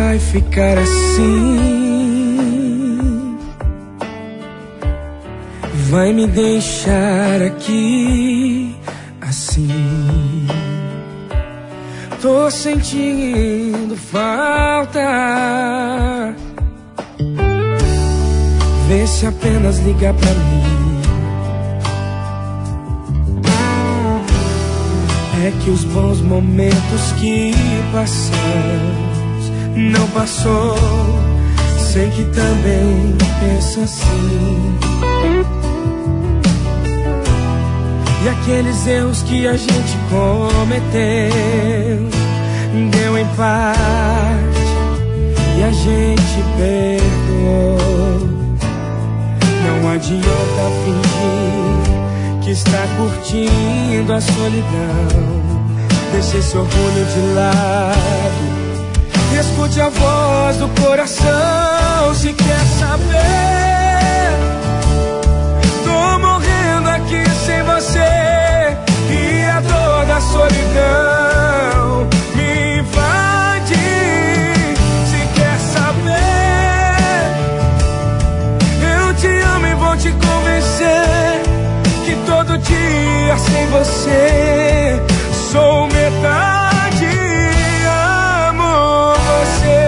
vai ficar assim, vai me deixar aqui assim. Tô sentindo falta, vê se apenas ligar pra mim. É que os bons momentos que passamos não passou, sei que também pensa assim. E aqueles erros que a gente cometeu, deu empate e a gente perdoou. Não adianta fingir que está curtindo a solidão, deixe esse orgulho de lado e escute a voz do coração. Se quer saber, tô morrendo aqui sem você, e a dor da solidão me invade. Se quer saber, eu te amo e vou te convencer que todo dia sem você sou metade, amo você.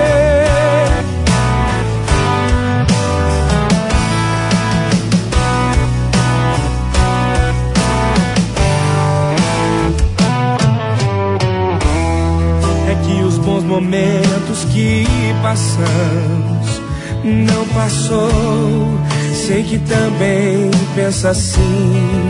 É que os bons momentos que passamos não passou, sei que também pensa assim.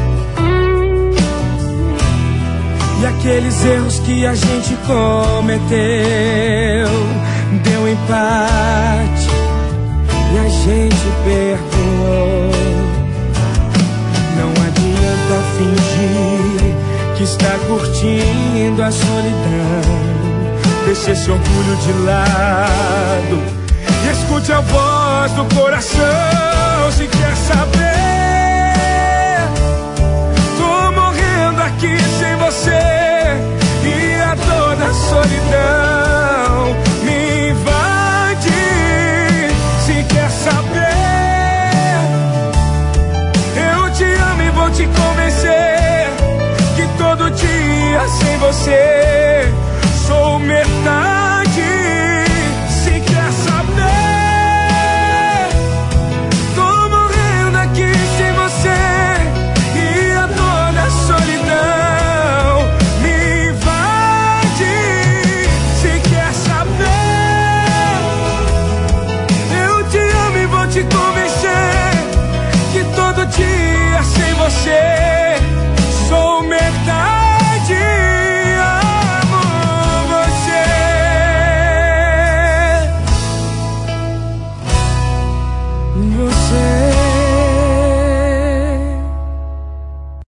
E aqueles erros que a gente cometeu, deu empate e a gente perdoou. Não adianta fingir que está curtindo a solidão, deixe esse orgulho de lado e escute a voz do coração. Se quer saber, tô morrendo aqui sem você, e a dor da solidão me invade. Se quer saber, eu te amo e vou te convencer que todo dia sem você sou metade. Se quer saber, tô morrendo aqui sem você, e a dor da solidão me invade. Se quer saber, eu te amo e vou te convencer que todo dia sem você